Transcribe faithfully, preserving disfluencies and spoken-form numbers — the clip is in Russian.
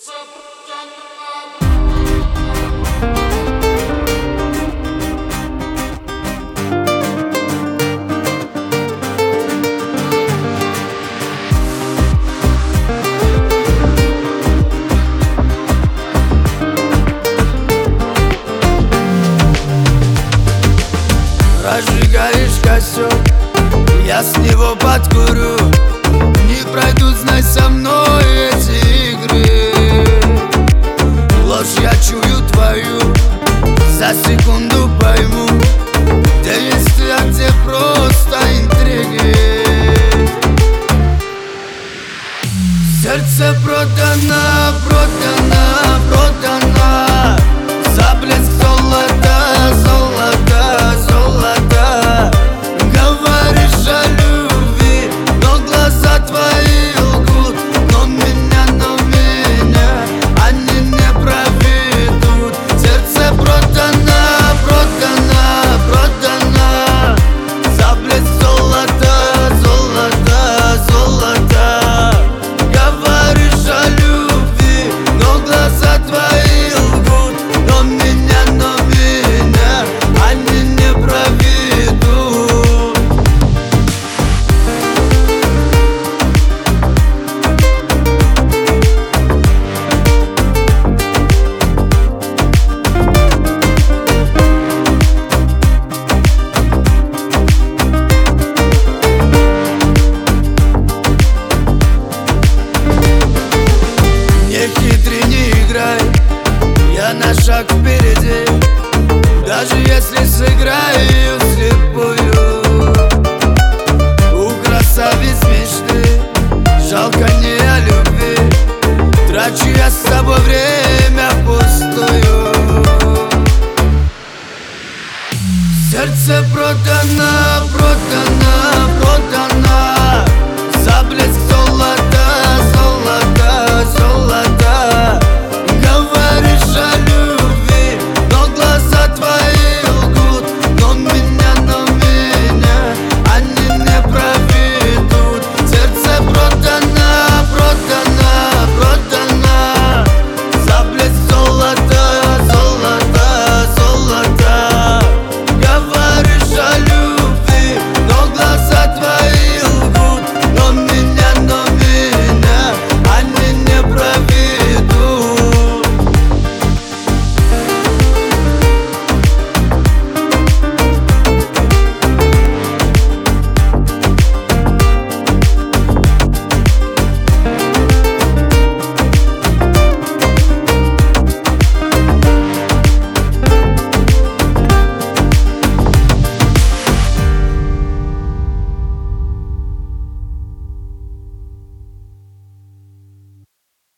Разжигаешь костер, я с него подкурю. Не пройдут, знай, со мной эти игры. Ложь я чую твою, за секунду пойму, где есть ты, а где просто интриги. Сердце продано, продано, продано за блеск золота, золота, золота. Говоришь о любви, но глаза твои лгут. Но меня, но меня они не проведут. Сердце продано, продано, продано за блеск золота, золота, золота. Говоришь о любви, но глаза твои лгут. Но меня, но меня они не проведут. Не хитри, не играй, я на шаг впереди. Даже если сыграю вслепую, у красавиц мечты жалко не о любви. Трачу я с тобой время пустую. Сердце продано, продано, продано